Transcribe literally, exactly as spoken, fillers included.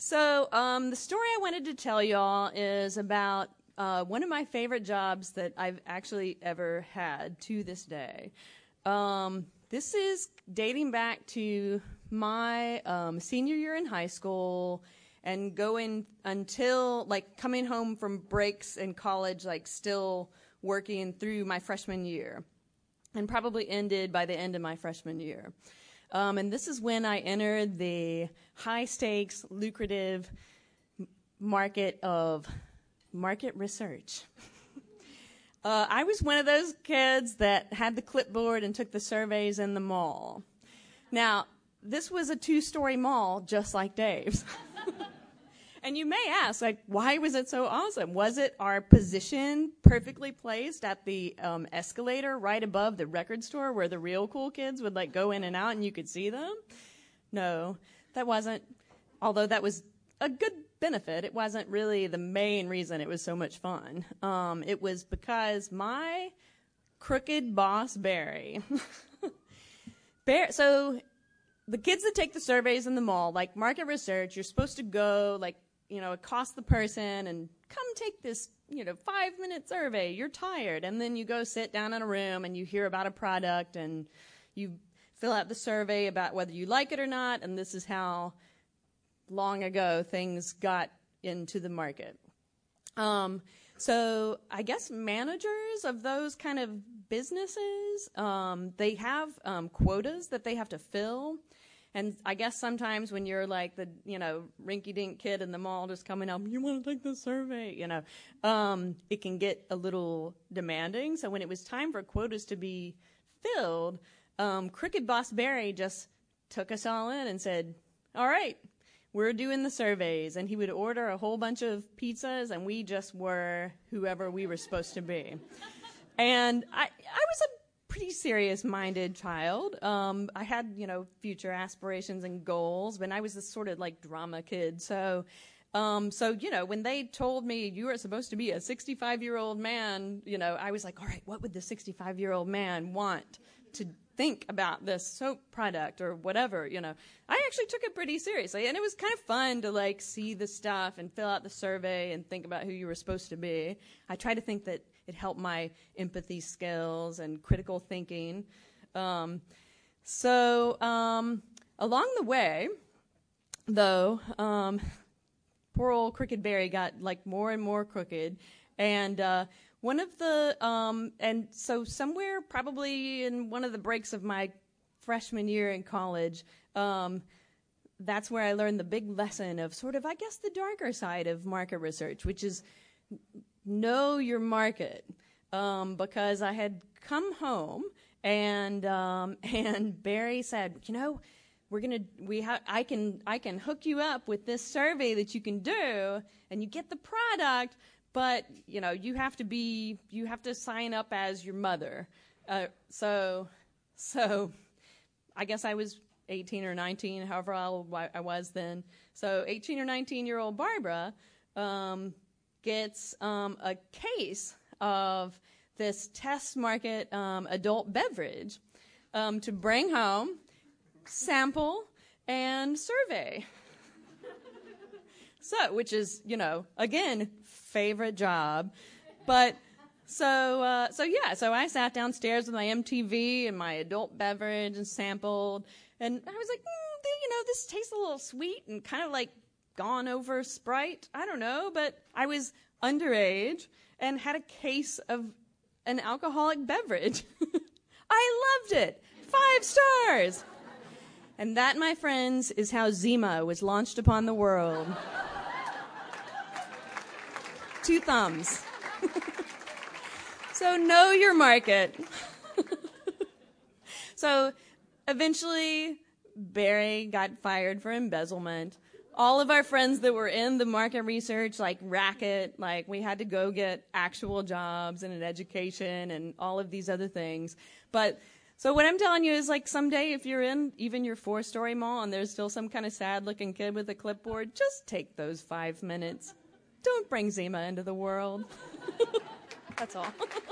So um, the story I wanted to tell y'all is about uh, one of my favorite jobs that I've actually ever had to this day. Um, this is dating back to my um, senior year in high school and going until, like, coming home from breaks in college, like, still working through my freshman year, and probably ended by the end of my freshman year. Um, and this is when I entered the high-stakes, lucrative market of market research. uh, I was one of those kids that had the clipboard and took the surveys in the mall. Now, this was a two-story mall just like Dave's. And you may ask, like, why was it so awesome? Was it our position perfectly placed at the um, escalator right above the record store where the real cool kids would, like, go in and out and you could see them? No, that wasn't, although that was a good benefit, it wasn't really the main reason it was so much fun. Um, it was because my crooked boss, Barry, Barry, so the kids that take the surveys in the mall, like market research, you're supposed to go, like, you know, accost the person and come take this, you know, five-minute survey. You're tired. And then you go sit down in a room and you hear about a product and you fill out the survey about whether you like it or not. And this is how long ago things got into the market. Um, so I guess managers of those kind of businesses, um, they have um, quotas that they have to fill. And I guess sometimes when you're like the, you know, rinky-dink kid in the mall just coming up, you want to take this survey, you know, um, it can get a little demanding. So when it was time for quotas to be filled, um, Crooked Boss Barry just took us all in and said, all right, we're doing the surveys. And he would order a whole bunch of pizzas, and we just were whoever we were supposed to be. And I, I was a pretty serious-minded child. Um, I had, you know, future aspirations and goals, but I was this sort of like drama kid. So, um, so you know, when they told me you were supposed to be a sixty-five-year-old man, you know, I was like, all right, what would the sixty-five-year-old man want to think about this soap product or whatever, you know? I actually took it pretty seriously, and it was kind of fun to like see the stuff and fill out the survey and think about who you were supposed to be. I try to think that it helped my empathy skills and critical thinking. Um, so um, along the way, though, um, poor old Crooked Barry got like more and more crooked. And uh, one of the, um, and so somewhere probably in one of the breaks of my freshman year in college, um, that's where I learned the big lesson of sort of, I guess, the darker side of market research, which is know your market, um, because I had come home and um, and Barry said, you know, we're gonna we ha- I can I can hook you up with this survey that you can do, and you get the product, but you know you have to be you have to sign up as your mother. Uh, so so I guess I was eighteen or nineteen, however old I was then. So eighteen or nineteen year old Barbara Um, gets um, a case of this test market um, adult beverage um, to bring home, sample, and survey. So, which is, you know, again, favorite job. But so, uh, so yeah, so I sat downstairs with my M T V and my adult beverage and sampled, and I was like, mm, you know, this tastes a little sweet and kind of like gone over Sprite. I don't know, but I was underage and had a case of an alcoholic beverage. I loved it. Five stars. And that, my friends, is how Zima was launched upon the world. Two thumbs. So know your market. So eventually, Barry got fired for embezzlement. All of our friends that were in the market research, like racket, like we had to go get actual jobs and an education and all of these other things. But so what I'm telling you is, like, someday if you're in even your four-story mall and there's still some kind of sad-looking kid with a clipboard, just take those five minutes. Don't bring Zima into the world. That's all.